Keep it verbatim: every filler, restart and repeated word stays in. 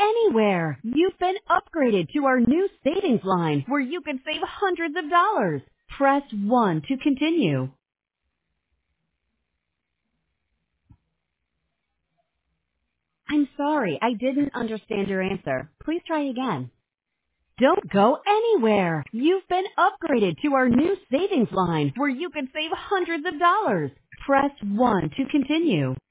anywhere. You've been upgraded to our new savings line where you can save hundreds of dollars. Press one to continue. I'm sorry, I didn't understand your answer. Please try again. Don't go anywhere. You've been upgraded to our new savings line where you can save hundreds of dollars. Press one to continue.